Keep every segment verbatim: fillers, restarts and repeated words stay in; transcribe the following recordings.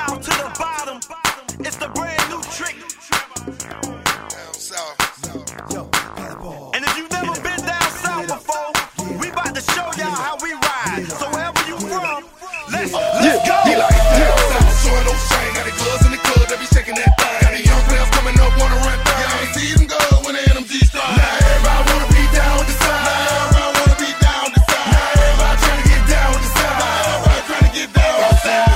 south to the bottom. It's the brand new trick. Down south. And if you've never been down south before, we about to show y'all how we ride. So wherever you from, let's, let's go. He like down south, showing no shame. Got the gloves in the club, they be shaking that thing. Got the young players coming up, wanna run down. Y'all see them go when the N M G start. Now everybody wanna be down with the side. Now everybody wanna be down with the side. Now everybody trying to get down with the side. Now everybody trying to get down with the side.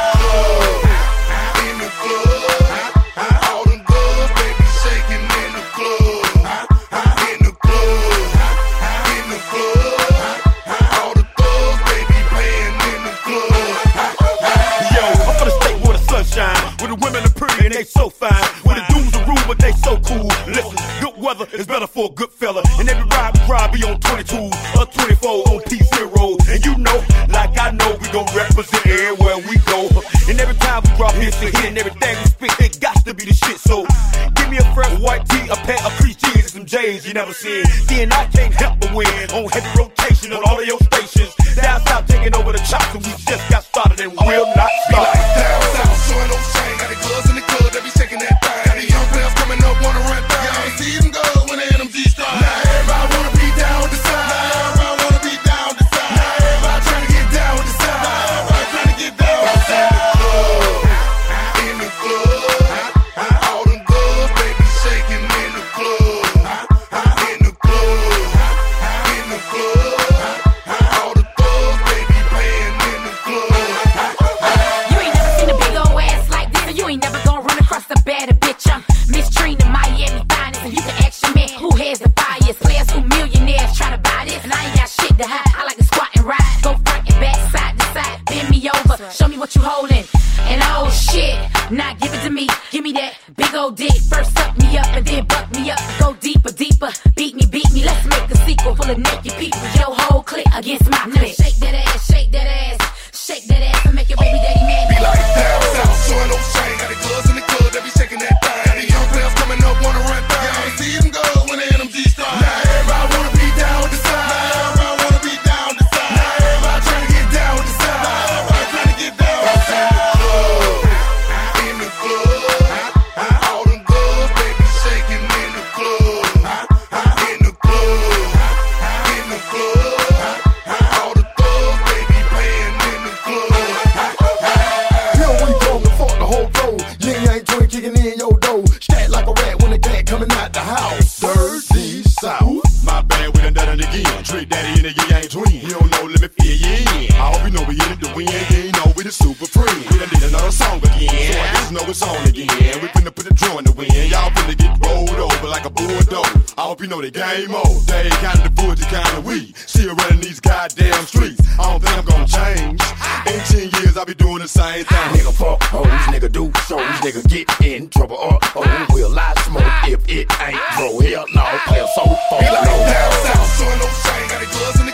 In the club, all them girls, they be shaking in the club. In the club, in the club, all the thugs, they be playing in the club. Yo, I'm from the state where the sunshine, where the women are pretty and they so fine, where the dudes are rude but they so cool. Listen, good weather is better for a good fella, and every ride we ride be on twenty-twos or twenty-four on P zero. And you know, like I know, we gon' represent everywhere we go. And every time we drop hits and hit and everything we spit, it got to be the shit. So give me a fresh white tee, a pair of crease jeans, and some J's you never seen. Then I can't help but win on heavy rotation on all of your stations. Down south taking over the chops, and we just got started and we'll not Be stop. like down south, showing no shame. Got the gloves in the club, they be shaking that thing. Got the young players coming up, wanna run down. Y'all see them go when the N M G start. Now everybody wanna be down with the side. Now everybody wanna be down with the side. Now everybody trying to get down with the side. Now everybody trying to get down with the side. In the club, all them girls, they be shaking in the club. In the club, in the club, all the thugs, they be playing in the club. You ain't never seen a big old ass like this, and you ain't never gonna run across a better bitch. I'm Miss Trina, Miami finest, and you can ask your man who has the fires. Players who millionaires try to buy this, and I ain't got shit to hide. I like to squat and ride, go front and back, side to side, bend me over, show me what you holding. And oh shit, now give it to me, give me that big old dick. First suck me up and then buck me up, go deeper, deeper, beat me, beat me. Let's make a sequel full of naked people. Your whole clique against my clique. Shake that ass, shake that ass, shake that ass, and make your baby daddy mad. Be like down south, showing no shame. Got the gloves in the club, they be shaking that thing. Got the young players coming up, wanna run down. Y'all see them go when the N M G start. Now everybody wanna be down with the side. Now everybody wanna be down with the side. Now everybody trying to get down with the side. Now everybody trying to get down with the side. In the club, all them girls, they be shaking in the club. In the club, in the club, all the thugs, they be playing in the club. Here we go, fuck the whole road. Yin Yang Twin kicking in your dough. Scat like a rat when the cat coming out the house. Dirty South. My bad, we done done it again. Trick Daddy in the Yang Twin. You don't know, let me fill you in. I hope you know we in it to win. You ain't know we the super friend. We done did another song again, so I just know it's on again. We finna put the draw in the wind. Y'all finna get rolled over like a bulldozer. I hope you know the game over. They ain't kinda the foot, the kinda we. Still running these goddamn streets. I don't think I'm gonna change. In ten years, I'll be doing the same thing. Nigga fuck hoes, nigga do shows, nigga get in trouble or oh, will I smoke if it ain't bro? Hell no, play so fuck Be like no. down south, showing no shame. Got the gloves in the